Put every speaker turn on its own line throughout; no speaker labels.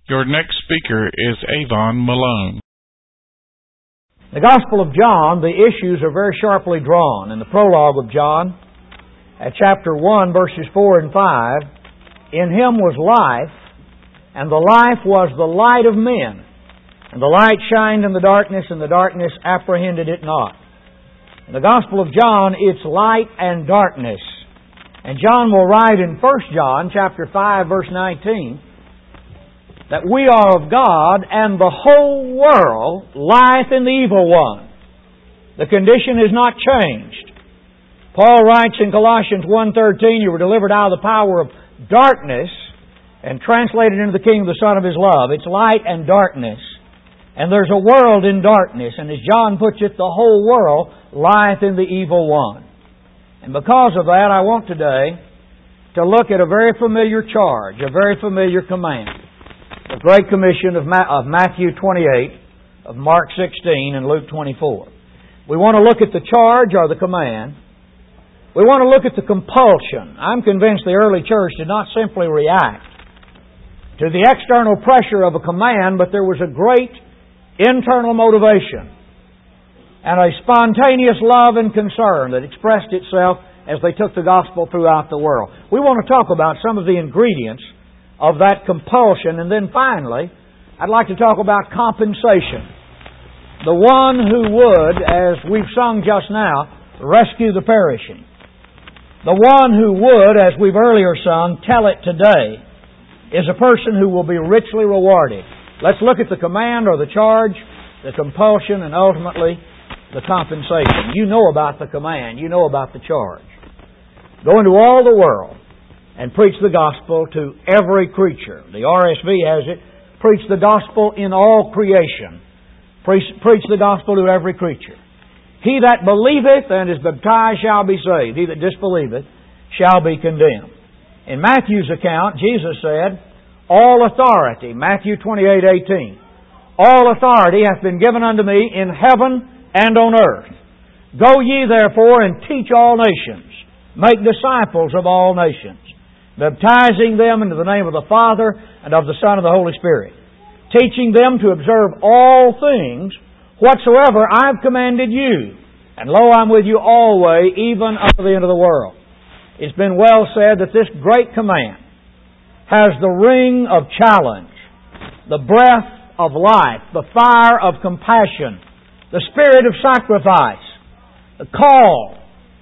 Your next speaker is Avon Malone.
The Gospel of John, the issues are very sharply drawn. In the prologue of John, at chapter 1, verses 4 and 5, in Him was life, and the life was the light of men. And the light shined in the darkness, and the darkness apprehended it not. In the Gospel of John, it's light and darkness. And John will write in 1 John chapter 5, verse 19, that we are of God, and the whole world lieth in the evil one. The condition is not changed. Paul writes in Colossians 1:13, you were delivered out of the power of darkness and translated into the kingdom of the Son of His love. It's light and darkness. And there's a world in darkness. And as John puts it, the whole world lieth in the evil one. And because of that, I want today to look at a very familiar charge, a very familiar command. The Great Commission of Matthew 28, of Mark 16, and Luke 24. We want to look at the charge or the command. We want to look at the compulsion. I'm convinced the early church did not simply react to the external pressure of a command, but there was a great internal motivation and a spontaneous love and concern that expressed itself as they took the gospel throughout the world. We want to talk about some of the ingredients of that compulsion, and then finally, I'd like to talk about compensation. The one who would, as we've sung just now, rescue the perishing. The one who would, as we've earlier sung, tell it today, is a person who will be richly rewarded. Let's look at the command or the charge, the compulsion, and ultimately the compensation. You know about the command. You know about the charge. Go into all the world and preach the gospel to every creature. The RSV has it, preach the gospel in all creation. Preach the gospel to every creature. He that believeth and is baptized shall be saved. He that disbelieveth shall be condemned. In Matthew's account, Jesus said, all authority, Matthew 28:18, all authority hath been given unto me in heaven and on earth. Go ye therefore and teach all nations. Make disciples of all nations, baptizing them into the name of the Father and of the Son and the Holy Spirit, teaching them to observe all things whatsoever I've commanded you. And lo, I'm with you always, even unto the end of the world. It's been well said that this great command has the ring of challenge, the breath of life, the fire of compassion, the spirit of sacrifice, the call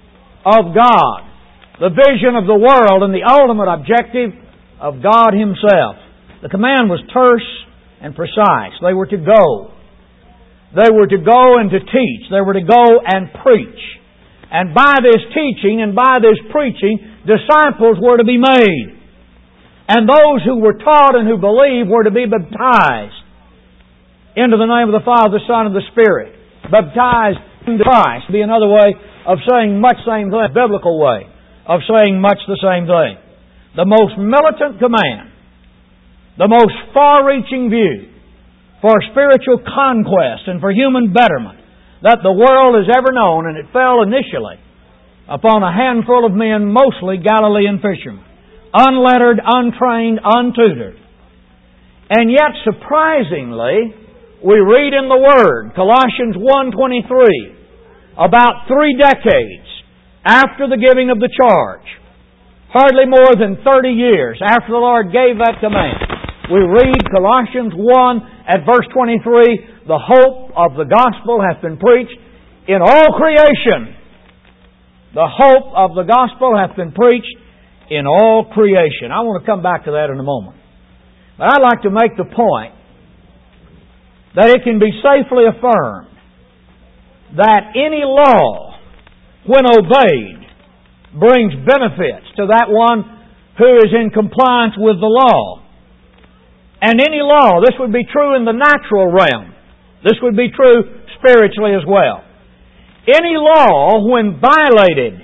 of God, the vision of the world, and the ultimate objective of God Himself. The command was terse and precise. They were to go. They were to go and to teach. They were to go and preach. And by this teaching and by this preaching, disciples were to be made. And those who were taught and who believed were to be baptized into the name of the Father, the Son, and the Spirit. Baptized into Christ would be another way of saying much the same thing, a biblical way of saying much the same thing. The most militant command, the most far-reaching view for spiritual conquest and for human betterment that the world has ever known, and it fell initially upon a handful of men, mostly Galilean fishermen, unlettered, untrained, untutored. And yet, surprisingly, we read in the Word, Colossians 1:23, about 3 decades after the giving of the charge, hardly more than 30 years after the Lord gave that command, we read Colossians 1 at verse 23, the hope of the gospel hath been preached in all creation. The hope of the gospel hath been preached in all creation. I want to come back to that in a moment. But I'd like to make the point that it can be safely affirmed that any law, when obeyed, brings benefits to that one who is in compliance with the law. And any law, this would be true in the natural realm. This would be true spiritually as well. Any law, when violated,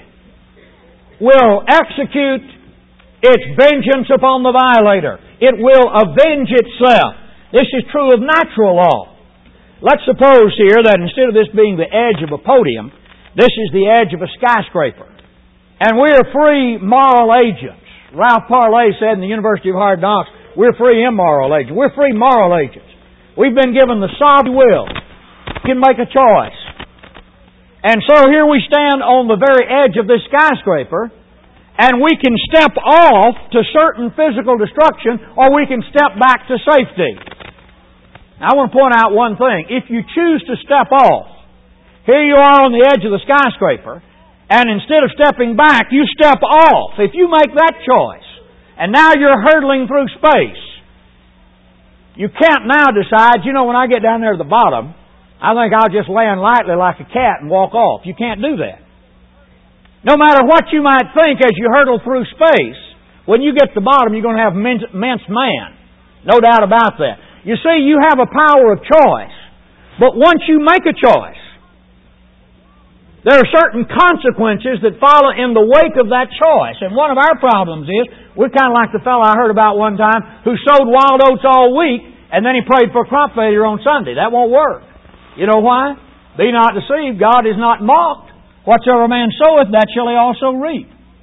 will execute its vengeance upon the violator. It will avenge itself. This is true of natural law. Let's suppose here that instead of this being the edge of a podium, this is the edge of a skyscraper. And we are free moral agents. Ralph Parlay said in the University of Hard Knocks, We're free immoral agents. We're free moral agents. We've been given the sovereign will. We can make a choice. And so here we stand on the very edge of this skyscraper, and we can step off to certain physical destruction, or we can step back to safety. Now, I want to point out one thing. If you choose to step off, here you are on the edge of the skyscraper, and instead of stepping back, you step off. If you make that choice, and now you're hurtling through space, you can't now decide, when I get down there to the bottom, I think I'll just land lightly like a cat and walk off. You can't do that. No matter what you might think as you hurtle through space, when you get to the bottom, you're going to have immense man. No doubt about that. You see, you have a power of choice. But once you make a choice, there are certain consequences that follow in the wake of that choice. And one of our problems is, we're kind of like the fellow I heard about one time who sowed wild oats all week and then he prayed for crop failure on Sunday. That won't work. You know why? Be not deceived. God is not mocked. Whatsoever man soweth, that shall he also reap.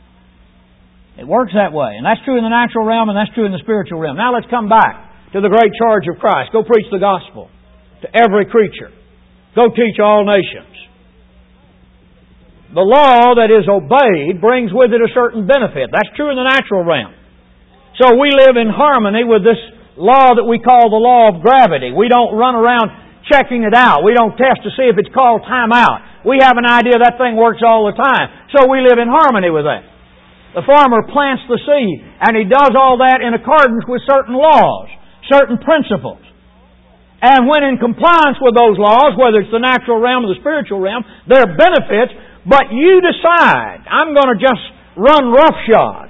It works that way. And that's true in the natural realm and that's true in the spiritual realm. Now let's come back to the great charge of Christ. Go preach the gospel to every creature. Go teach all nations. The law that is obeyed brings with it a certain benefit. That's true in the natural realm. So we live in harmony with this law that we call the law of gravity. We don't run around checking it out. We don't test to see if it's called time out. We have an idea that thing works all the time. So we live in harmony with that. The farmer plants the seed, and he does all that in accordance with certain laws, certain principles. And when in compliance with those laws, whether it's the natural realm or the spiritual realm, there are benefits. But you decide, I'm going to just run roughshod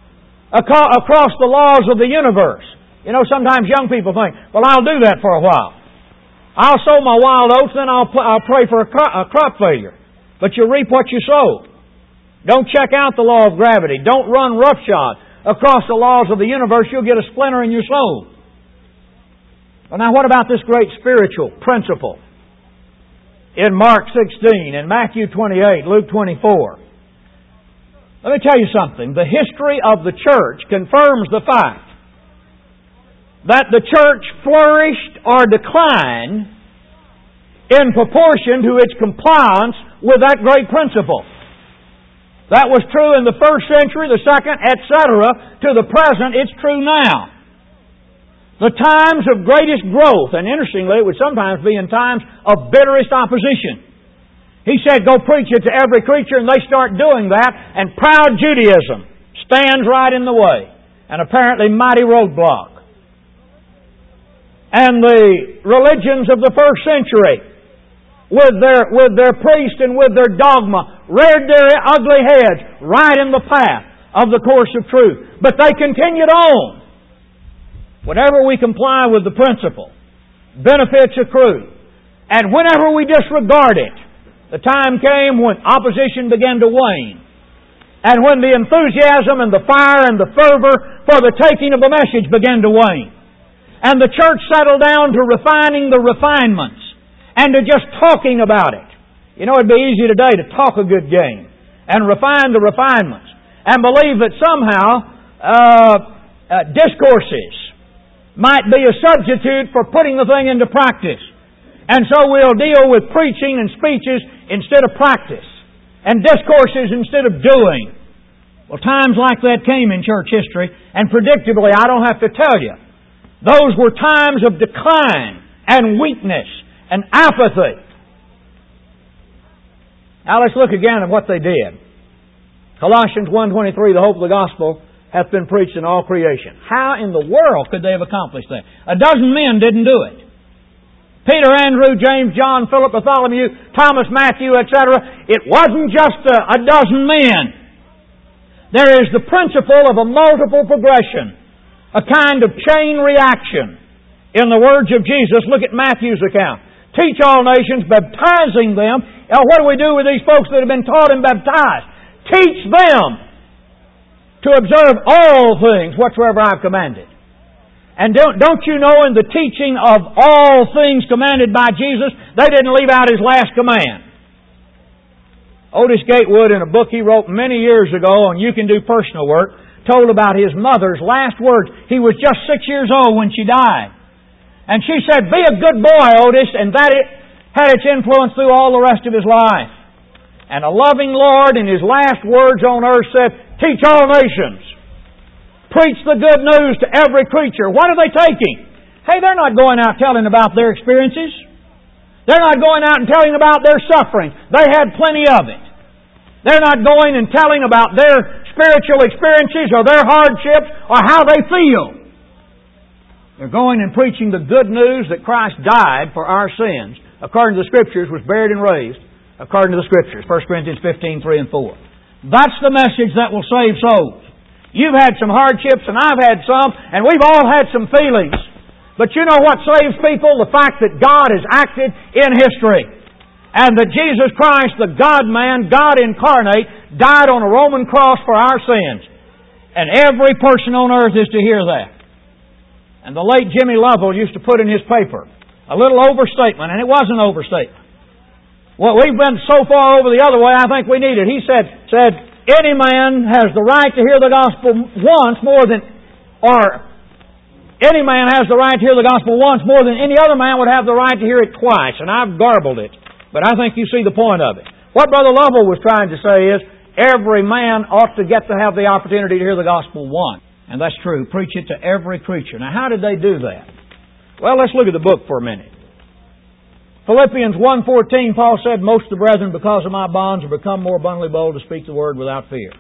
across the laws of the universe. Sometimes young people think, well, I'll do that for a while. I'll sow my wild oats, then I'll pray for a crop failure. But you reap what you sow. Don't check out the law of gravity. Don't run roughshod across the laws of the universe. You'll get a splinter in your soul. Well, now what about this great spiritual principle? In Mark 16, in Matthew 28, Luke 24. Let me tell you something. The history of the church confirms the fact that the church flourished or declined in proportion to its compliance with that great principle. That was true in the first century, the second, etc. To the present, it's true now. The times of greatest growth, and interestingly, it would sometimes be in times of bitterest opposition. He said, go preach it to every creature, and they start doing that, and proud Judaism stands right in the way, an apparently mighty roadblock. And the religions of the first century, with their priest and with their dogma, reared their ugly heads right in the path of the course of truth. But they continued on. Whenever we comply with the principle, benefits accrue. And whenever we disregard it, the time came when opposition began to wane. And when the enthusiasm and the fire and the fervor for the taking of the message began to wane. And the church settled down to refining the refinements and to just talking about it. It'd be easy today to talk a good game and refine the refinements and believe that somehow discourses might be a substitute for putting the thing into practice. And so we'll deal with preaching and speeches instead of practice, and discourses instead of doing. Well, times like that came in church history, and predictably, I don't have to tell you, those were times of decline and weakness and apathy. Now let's look again at what they did. Colossians 1:23, the hope of the gospel hath been preached in all creation. How in the world could they have accomplished that? 12 men didn't do it. Peter, Andrew, James, John, Philip, Bartholomew, Thomas, Matthew, etc. It wasn't just 12 men. There is the principle of a multiple progression, a kind of chain reaction. In the words of Jesus, look at Matthew's account. Teach all nations, baptizing them. Now, what do we do with these folks that have been taught and baptized? Teach them to observe all things whatsoever I've commanded. And don't you know in the teaching of all things commanded by Jesus, they didn't leave out His last command. Otis Gatewood, in a book he wrote many years ago on You Can Do Personal Work, told about his mother's last words. He was just 6 years old when she died. And she said, "Be a good boy, Otis," and that had its influence through all the rest of his life. And a loving Lord in His last words on earth said, "Teach all nations. Preach the good news to every creature." What are they taking? Hey, they're not going out telling about their experiences. They're not going out and telling about their suffering. They had plenty of it. They're not going and telling about their spiritual experiences or their hardships or how they feel. They're going and preaching the good news that Christ died for our sins, according to the Scriptures, was buried and raised, according to the Scriptures, 1 Corinthians 15, 3 and 4. That's the message that will save souls. You've had some hardships and I've had some, and we've all had some feelings. But you know what saves people? The fact that God has acted in history. And that Jesus Christ, the God-man, God incarnate, died on a Roman cross for our sins. And every person on earth is to hear that. And the late Jimmy Lovell used to put in his paper a little overstatement, and it was an overstatement. Well, we've been so far over the other way, I think we need it. He said, any man has the right to hear the gospel once more than, or any man has the right to hear the gospel once more than any other man would have the right to hear it twice. And I've garbled it, but I think you see the point of it. What Brother Lovell was trying to say is, every man ought to get to have the opportunity to hear the gospel once. And that's true. Preach it to every creature. Now, how did they do that? Well, let's look at the book for a minute. Philippians 1:14, Paul said, "Most of the brethren, because of my bonds, are become more abundantly bold to speak the word without fear."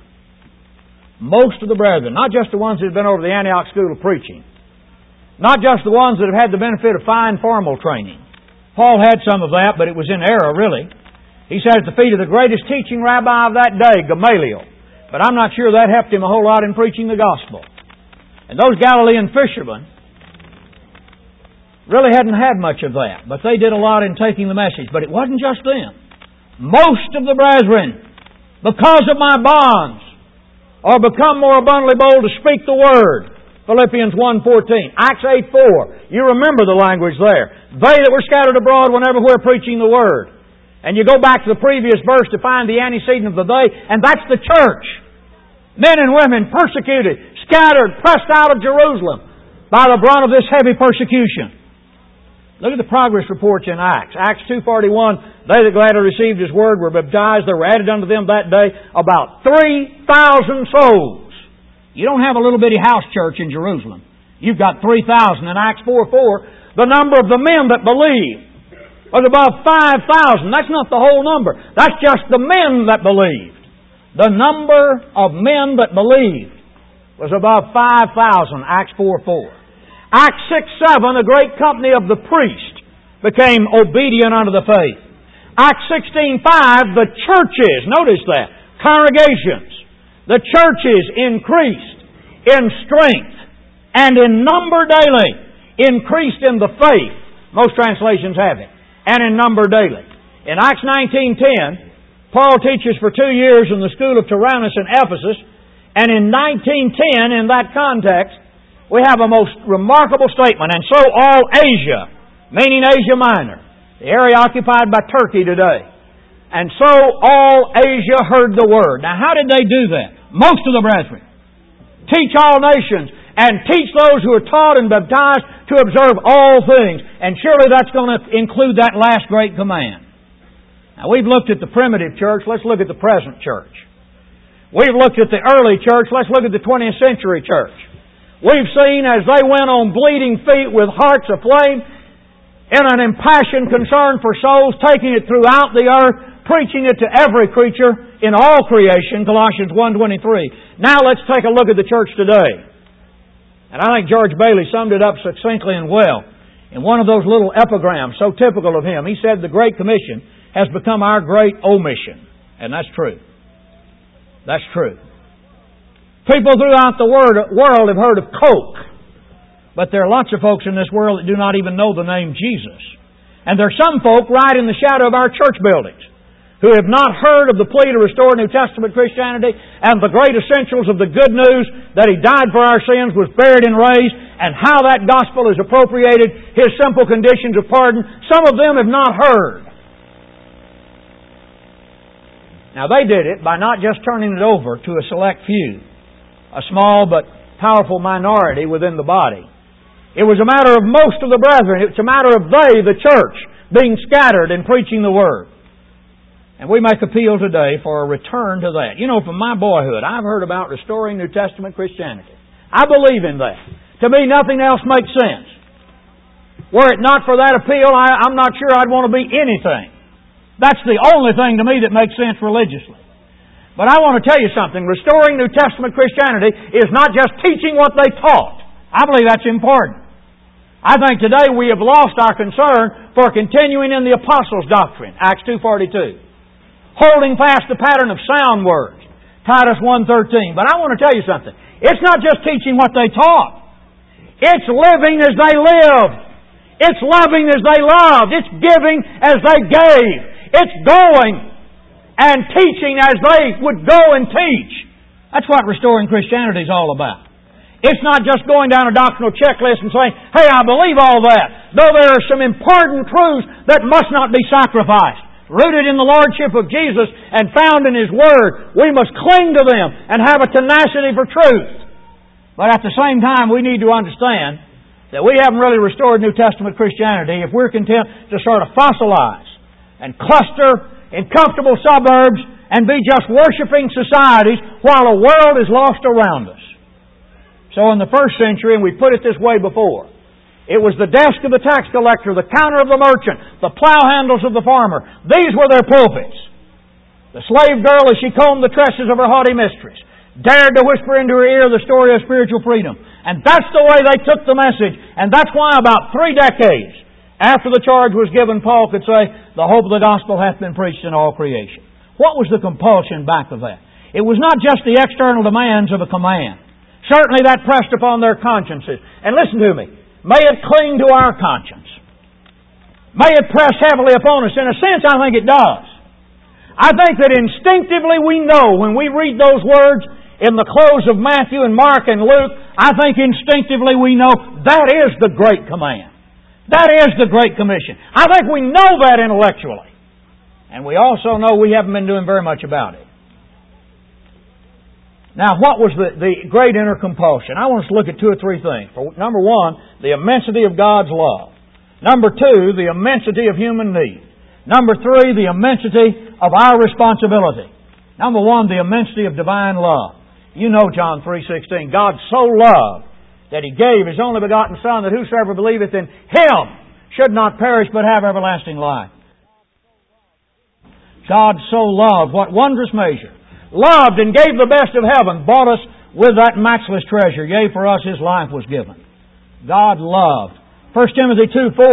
Most of the brethren, not just the ones that have been over the Antioch school of preaching, not just the ones that have had the benefit of fine formal training. Paul had some of that, but it was in error, really. He sat at the feet of the greatest teaching rabbi of that day, Gamaliel. But I'm not sure that helped him a whole lot in preaching the gospel. And those Galilean fishermen really hadn't had much of that, but they did a lot in taking the message. But it wasn't just them. Most of the brethren, because of my bonds, are become more abundantly bold to speak the word. Philippians 1:14. Acts 8:4. You remember the language there. They that were scattered abroad whenever we're preaching the word. And you go back to the previous verse to find the antecedent of the day, and that's the church. Men and women persecuted, scattered, pressed out of Jerusalem by the brunt of this heavy persecution. Look at the progress reports in Acts. Acts 2:41, they that gladly received His word were baptized. There were added unto them that day about 3,000 souls. You don't have a little bitty house church in Jerusalem. You've got 3,000. In Acts 4:4, the number of the men that believed was above 5,000. That's not the whole number. That's just the men that believed. The number of men that believed was above 5,000, Acts 4:4. Acts 6:7, a great company of the priests became obedient unto the faith. Acts 16:5, the churches, notice that, congregations, the churches increased in strength and in number daily, increased in the faith. Most translations have it. And in number daily. In Acts 19:10, Paul teaches for 2 years in the school of Tyrannus in Ephesus, and in 19:10, in that context, we have a most remarkable statement. And so all Asia, meaning Asia Minor, the area occupied by Turkey today, and so all Asia heard the word. Now how did they do that? Most of the brethren. Teach all nations, and teach those who are taught and baptized to observe all things. And surely that's going to include that last great command. Now we've looked at the primitive church, let's look at the present church. We've looked at the early church, let's look at the 20th century church. We've seen as they went on bleeding feet with hearts aflame in an impassioned concern for souls, taking it throughout the earth, preaching it to every creature in all creation, Colossians 1:23. Now let's take a look at the church today. And I think George Bailey summed it up succinctly and well in one of those little epigrams so typical of him. He said, "The Great Commission has become our great omission." And that's true. That's true. People throughout the world have heard of Coke. But there are lots of folks in this world that do not even know the name Jesus. And there are some folk right in the shadow of our church buildings who have not heard of the plea to restore New Testament Christianity and the great essentials of the good news that He died for our sins, was buried and raised, and how that gospel has appropriated His simple conditions of pardon. Some of them have not heard. Now they did it by not just turning it over to a select few, a small but powerful minority within the body. It was a matter of most of the brethren. It's a matter of they, the church, being scattered and preaching the Word. And we make appeal today for a return to that. You know, from my boyhood, I've heard about restoring New Testament Christianity. I believe in that. To me, nothing else makes sense. Were it not for that appeal, I'm not sure I'd want to be anything. That's the only thing to me that makes sense religiously. But I want to tell you something. Restoring New Testament Christianity is not just teaching what they taught. I believe that's important. I think today we have lost our concern for continuing in the Apostles' doctrine, Acts 2:42. Holding fast the pattern of sound words, Titus 1:13. But I want to tell you something. It's not just teaching what they taught. It's living as they lived. It's loving as they loved. It's giving as they gave. It's going and teaching as they would go and teach. That's what restoring Christianity is all about. It's not just going down a doctrinal checklist and saying, hey, I believe all that, though there are some important truths that must not be sacrificed. Rooted in the Lordship of Jesus and found in His Word, we must cling to them and have a tenacity for truth. But at the same time, we need to understand that we haven't really restored New Testament Christianity if we're content to sort of fossilize and cluster in comfortable suburbs and be just worshiping societies while the world is lost around us. So in the first century, and we put it this way before, it was the desk of the tax collector, the counter of the merchant, the plow handles of the farmer. These were their pulpits. The slave girl, as she combed the tresses of her haughty mistress, dared to whisper into her ear the story of spiritual freedom. And that's the way they took the message. And that's why about 3 decades after the charge was given, Paul could say, the hope of the gospel hath been preached in all creation. What was the compulsion back of that? It was not just the external demands of a command. Certainly that pressed upon their consciences. And listen to me. May it cling to our conscience. May it press heavily upon us. In a sense, I think it does. I think that instinctively we know when we read those words in the close of Matthew and Mark and Luke, I think instinctively we know that is the great command. That is the Great Commission. I think we know that intellectually. And we also know we haven't been doing very much about it. Now, what was the great inner compulsion? I want us to look at 2 or 3 things. Number 1, the immensity of God's love. Number 2, the immensity of human need. Number 3, the immensity of our responsibility. Number 1, the immensity of divine love. You know John 3:16. God so loved that He gave His only begotten Son, that whosoever believeth in Him should not perish but have everlasting life. God so loved, what wondrous measure, loved and gave the best of heaven, bought us with that matchless treasure. Yea, for us His life was given. God loved. 1 Timothy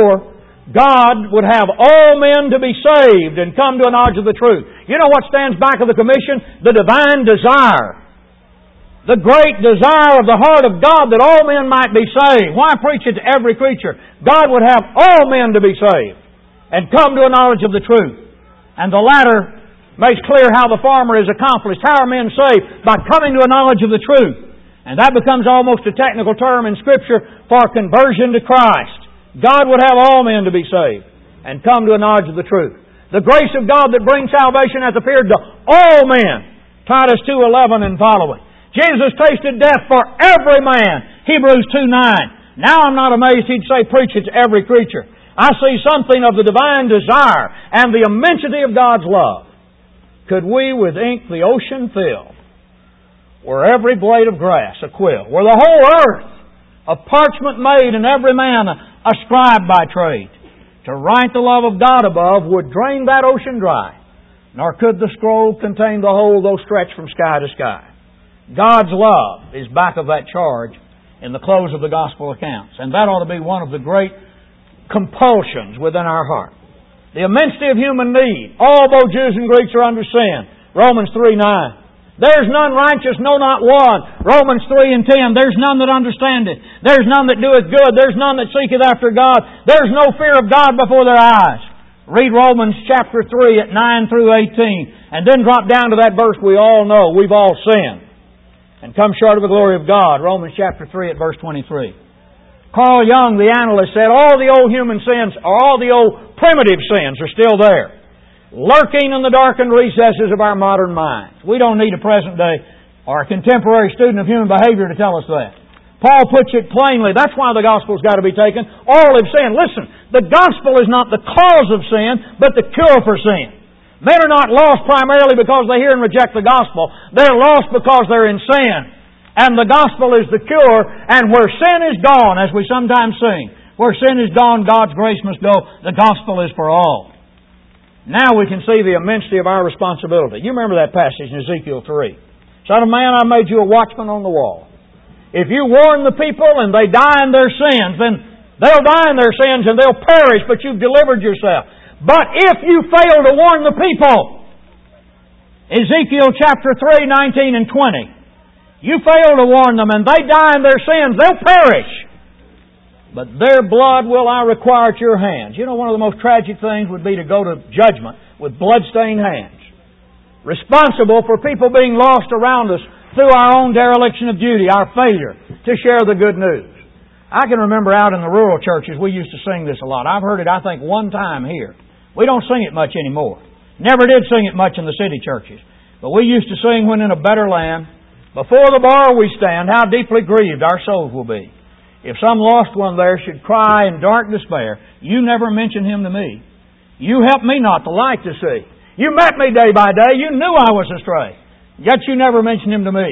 2:4, God would have all men to be saved and come to a knowledge of the truth. You know what stands back of the commission? The divine desire. The great desire of the heart of God that all men might be saved. Why preach it to every creature? God would have all men to be saved and come to a knowledge of the truth. And the latter makes clear how the former is accomplished. How are men saved? By coming to a knowledge of the truth. And that becomes almost a technical term in Scripture for conversion to Christ. God would have all men to be saved and come to a knowledge of the truth. The grace of God that brings salvation hath appeared to all men. Titus 2:11 and following. Jesus tasted death for every man. Hebrews 2:9. Now I'm not amazed He'd say preach it to every creature. I see something of the divine desire and the immensity of God's love. Could we with ink the ocean fill? Were every blade of grass a quill? Were the whole earth of parchment made and every man a scribe by trade? To write the love of God above would drain that ocean dry. Nor could the scroll contain the whole, though stretched from sky to sky. God's love is back of that charge in the close of the Gospel accounts. And that ought to be one of the great compulsions within our heart. The immensity of human need. All both Jews and Greeks are under sin. Romans 3:9. There's none righteous, no not one. Romans 3:10. There's none that understandeth. There's none that doeth good. There's none that seeketh after God. There's no fear of God before their eyes. Read Romans chapter 3 at 9 through 18. And then drop down to that verse we all know. We've all sinned and come short of the glory of God. Romans chapter 3 at verse 23. Carl Jung, the analyst, said all the old human sins, or all the old primitive sins are still there, lurking in the darkened recesses of our modern minds. We don't need a present day or a contemporary student of human behavior to tell us that. Paul puts it plainly. That's why the gospel's got to be taken. All have sinned. Listen, the gospel is not the cause of sin, but the cure for sin. Men are not lost primarily because they hear and reject the gospel. They're lost because they're in sin. And the gospel is the cure. And where sin is gone, as we sometimes sing, where sin is gone, God's grace must go. The gospel is for all. Now we can see the immensity of our responsibility. You remember that passage in Ezekiel 3. Son of man, I made you a watchman on the wall. If you warn the people and they die in their sins, then they'll die in their sins and they'll perish, but you've delivered yourself. But if you fail to warn the people, Ezekiel chapter 3, 19 and 20, you fail to warn them and they die in their sins, they'll perish. But their blood will I require at your hands. You know, one of the most tragic things would be to go to judgment with blood-stained hands, responsible for people being lost around us through our own dereliction of duty, our failure to share the good news. I can remember out in the rural churches, we used to sing this a lot. I've heard it, I think, one time here. We don't sing it much anymore. Never did sing it much in the city churches. But we used to sing, when in a better land, before the bar we stand, how deeply grieved our souls will be. If some lost one there should cry in dark despair, you never mention him to me. You helped me not to light to see. You met me day by day. You knew I was astray. Yet you never mentioned him to me.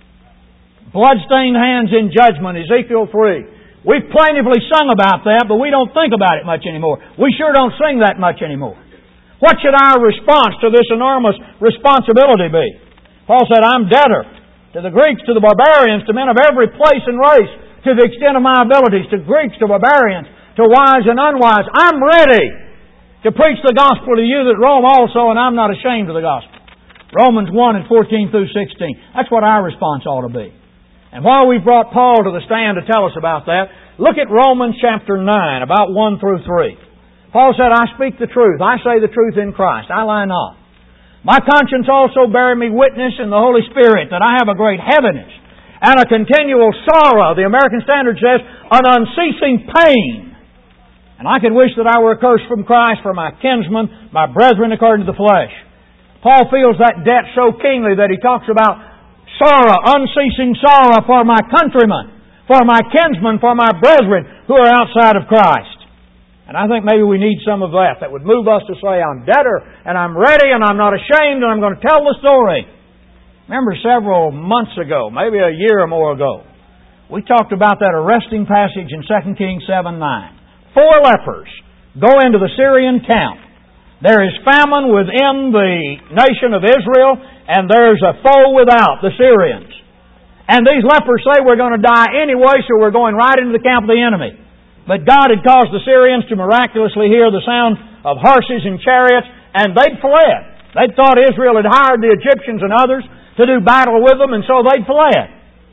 Bloodstained hands in judgment, Ezekiel 3. We've plaintively sung about that, but we don't think about it much anymore. We sure don't sing that much anymore. What should our response to this enormous responsibility be? Paul said, I'm debtor to the Greeks, to the barbarians, to men of every place and race, to the extent of my abilities, to Greeks, to barbarians, to wise and unwise. I'm ready to preach the gospel to you that Rome also, and I'm not ashamed of the gospel. Romans 1 and 14 through 16. That's what our response ought to be. And while we've brought Paul to the stand to tell us about that, look at Romans chapter 9, about 1 through 3. Paul said, I speak the truth. I say the truth in Christ. I lie not. My conscience also beareth me witness in the Holy Spirit that I have a great heaviness and a continual sorrow. The American Standard says, an unceasing pain. And I could wish that I were accursed from Christ for my kinsmen, my brethren according to the flesh. Paul feels that debt so keenly that he talks about sorrow, unceasing sorrow for my countrymen, for my kinsmen, for my brethren who are outside of Christ. And I think maybe we need some of that would move us to say, I'm debtor, and I'm ready, and I'm not ashamed, and I'm going to tell the story. Remember several months ago, maybe a year or more ago, we talked about that arresting passage in 2 Kings 7:9. 4 lepers go into the Syrian camp. There is famine within the nation of Israel, and there's a foe without, the Syrians. And these lepers say we're going to die anyway, so we're going right into the camp of the enemy. But God had caused the Syrians to miraculously hear the sound of horses and chariots, and they'd fled. They'd thought Israel had hired the Egyptians and others to do battle with them, and so they'd fled.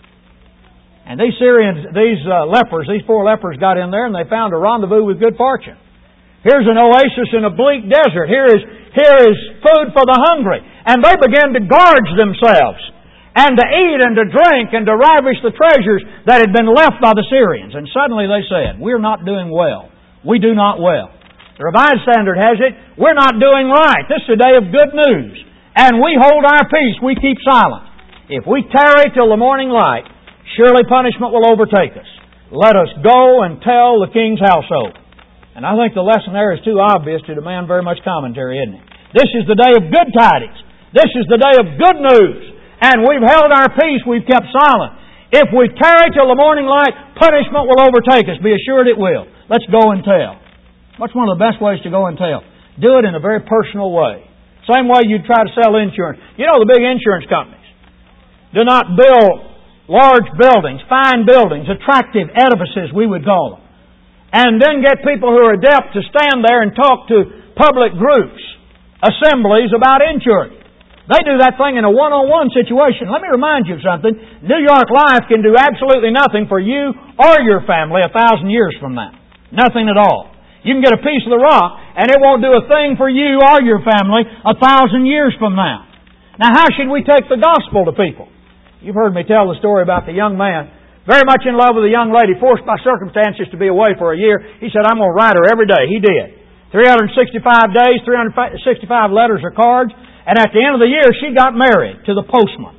And these lepers, these 4 lepers got in there, and they found a rendezvous with good fortune. Here's an oasis in a bleak desert. Here is food for the hungry. And they began to gorge themselves and to eat and to drink and to ravish the treasures that had been left by the Syrians. And suddenly they said, we're not doing well. We do not well. The Revised Standard has it, we're not doing right. This is a day of good news. And we hold our peace. We keep silent. If we tarry till the morning light, surely punishment will overtake us. Let us go and tell the king's household. And I think the lesson there is too obvious to demand very much commentary, isn't it? This is the day of good tidings. This is the day of good news. And we've held our peace. We've kept silent. If we tarry till the morning light, punishment will overtake us. Be assured it will. Let's go and tell. What's one of the best ways to go and tell? Do it in a very personal way. Same way you'd try to sell insurance. You know the big insurance companies do not build large buildings, fine buildings, attractive edifices, we would call them, and then get people who are adept to stand there and talk to public groups, assemblies about insurance. They do that thing in a one-on-one situation. Let me remind you of something. New York Life can do absolutely nothing for you or your family 1,000 years from now. Nothing at all. You can get a piece of the rock, and it won't do a thing for you or your family 1,000 years from now. Now, how should we take the gospel to people? You've heard me tell the story about the young man, very much in love with a young lady, forced by circumstances to be away for a year. He said, I'm going to write her every day. He did. 365 days, 365 letters or cards. And at the end of the year, she got married to the postman.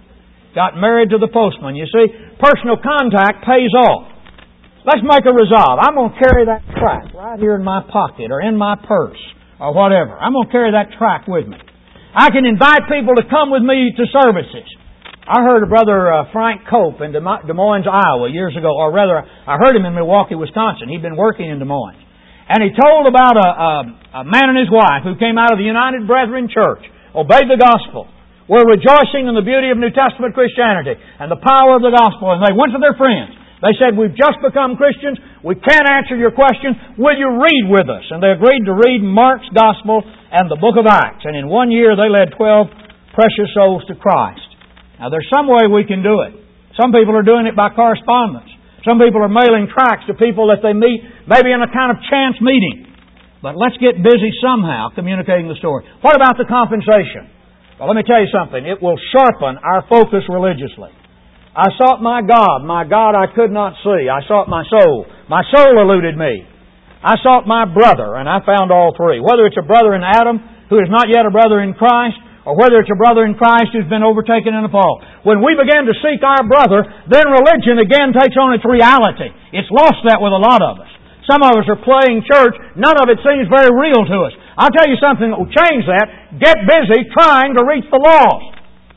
got married to the postman. You see, personal contact pays off. Let's make a resolve. I'm going to carry that tract right here in my pocket or in my purse or whatever. I'm going to carry that tract with me. I can invite people to come with me to services. I heard of Brother Frank Cope in Des Moines, Iowa years ago, or rather, I heard him in Milwaukee, Wisconsin. He'd been working in Des Moines. And he told about a man and his wife who came out of the United Brethren Church, obeyed the gospel, were rejoicing in the beauty of New Testament Christianity and the power of the gospel, and they went to their friends. They said, we've just become Christians. We can't answer your question. Will you read with us? And they agreed to read Mark's Gospel and the book of Acts. And in 1 year, they led 12 precious souls to Christ. Now, there's some way we can do it. Some people are doing it by correspondence. Some people are mailing tracts to people that they meet, maybe in a kind of chance meeting. But let's get busy somehow communicating the story. What about the compensation? Well, let me tell you something. It will sharpen our focus religiously. I sought my God I could not see. I sought my soul eluded me. I sought my brother, and I found all three. Whether it's a brother in Adam who is not yet a brother in Christ, or whether it's a brother in Christ who's been overtaken in a fall. When we begin to seek our brother, then religion again takes on its reality. It's lost that with a lot of us. Some of us are playing church. None of it seems very real to us. I'll tell you something that will change that. Get busy trying to reach the lost.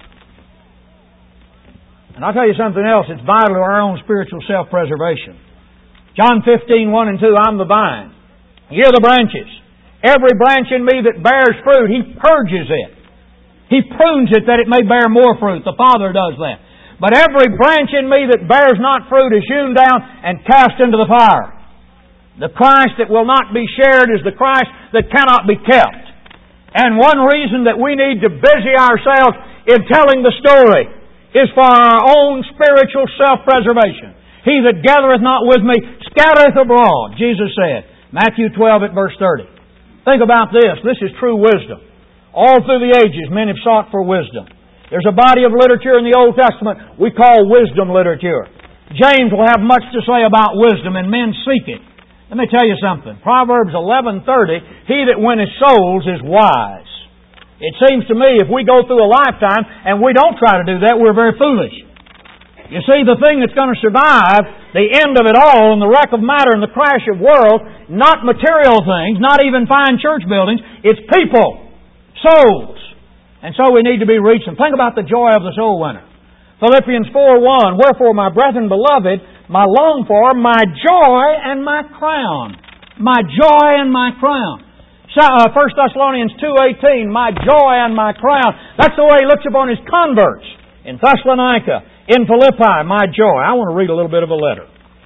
And I'll tell you something else. It's vital to our own spiritual self-preservation. John 15, 1 and 2, I'm the vine. Ye are the branches. Every branch in me that bears fruit, He purges it. He prunes it that it may bear more fruit. The Father does that. But every branch in me that bears not fruit is hewn down and cast into the fire. The Christ that will not be shared is the Christ that cannot be kept. And one reason that we need to busy ourselves in telling the story is for our own spiritual self-preservation. He that gathereth not with me scattereth abroad, Jesus said. Matthew 12 at verse 30. Think about this. This is true wisdom. All through the ages, men have sought for wisdom. There's a body of literature in the Old Testament we call wisdom literature. James will have much to say about wisdom, and men seek it. Let me tell you something. Proverbs 11:30, he that winneth souls is wise. It seems to me if we go through a lifetime and we don't try to do that, we're very foolish. You see, the thing that's going to survive the end of it all and the wreck of matter and the crash of world, not material things, not even fine church buildings, it's people, souls. And so we need to be reaching. Think about the joy of the soul winner. Philippians 4:1, wherefore, my brethren beloved, my long for, my joy and my crown. My joy and my crown. 1 Thessalonians 2:18, my joy and my crown. That's the way he looks upon his converts. In Thessalonica, in Philippi, my joy. I want to read a little bit of a letter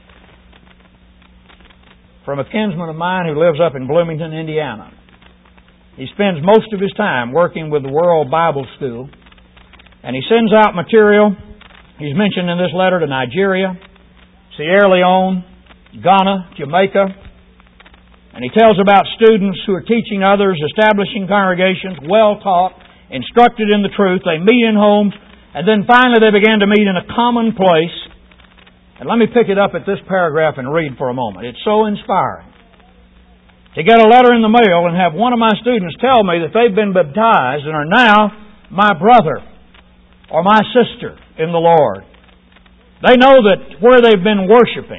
from a kinsman of mine who lives up in Bloomington, Indiana. He spends most of his time working with the World Bible School, and he sends out material. He's mentioned in this letter to Nigeria, Sierra Leone, Ghana, Jamaica, and he tells about students who are teaching others, establishing congregations, well taught, instructed in the truth. They meet in homes, and then finally they began to meet in a common place. And let me pick it up at this paragraph and read for a moment. It's so inspiring. To get a letter in the mail and have one of my students tell me that they've been baptized and are now my brother or my sister in the Lord. They know that where they've been worshiping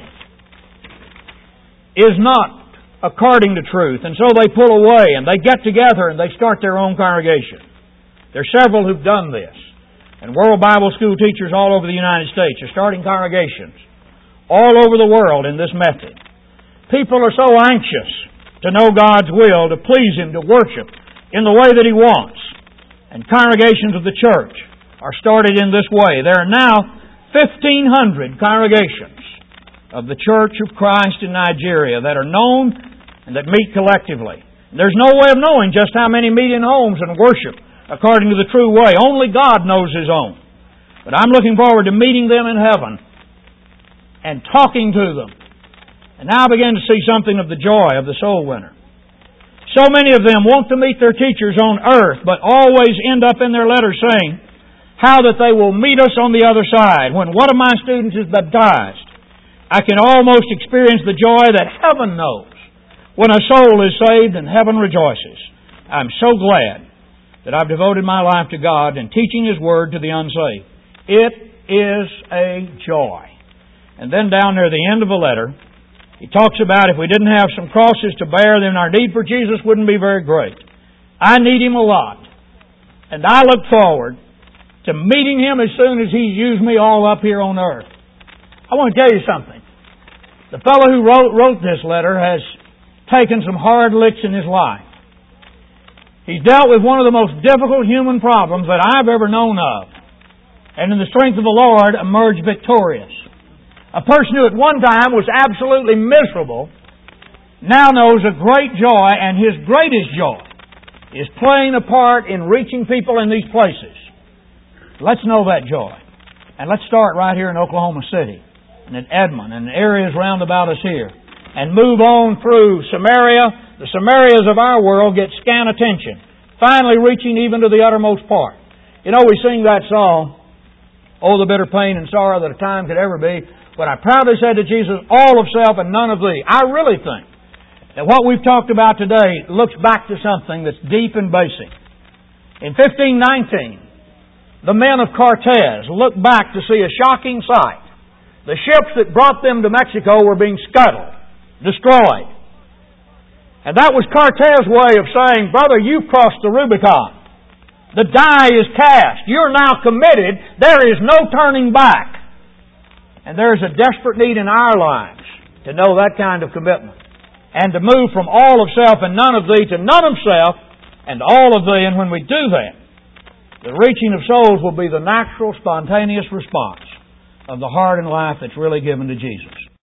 is not according to truth, and so they pull away and they get together and they start their own congregation. There are several who've done this. And World Bible School teachers all over the United States are starting congregations all over the world in this method. People are so anxious to know God's will, to please Him, to worship in the way that He wants. And congregations of the church are started in this way. There are now 1,500 congregations of the Church of Christ in Nigeria that are known and that meet collectively. And there's no way of knowing just how many meet in homes and worship according to the true way. Only God knows His own. But I'm looking forward to meeting them in heaven and talking to them. And now I begin to see something of the joy of the soul winner. So many of them want to meet their teachers on earth, but always end up in their letters saying how that they will meet us on the other side. When one of my students is baptized, I can almost experience the joy that heaven knows when a soul is saved and heaven rejoices. I'm so glad that I've devoted my life to God and teaching His Word to the unsaved. It is a joy. And then down there at the end of the letter, he talks about if we didn't have some crosses to bear, then our need for Jesus wouldn't be very great. I need Him a lot. And I look forward to meeting Him as soon as He's used me all up here on earth. I want to tell you something. The fellow who wrote this letter has taken some hard licks in his life. He's dealt with one of the most difficult human problems that I've ever known of. And in the strength of the Lord, emerged victorious. A person who at one time was absolutely miserable now knows a great joy, and his greatest joy is playing a part in reaching people in these places. Let's know that joy. And let's start right here in Oklahoma City, and in Edmond, and areas round about us here, and move on through Samaria. The Samarias of our world get scant attention, finally reaching even to the uttermost part. You know, we sing that song, "Oh, the bitter pain and sorrow that a time could ever be, when I proudly said to Jesus, all of self and none of thee." I really think that what we've talked about today looks back to something that's deep and basic. In 1519, the men of Cortez looked back to see a shocking sight. The ships that brought them to Mexico were being scuttled, destroyed. And that was Cortez's way of saying, brother, you've crossed the Rubicon. The die is cast. You're now committed. There is no turning back. And there is a desperate need in our lives to know that kind of commitment. And to move from all of self and none of thee to none of self and all of thee. And when we do that, the reaching of souls will be the natural, spontaneous response of the heart and life that's really given to Jesus.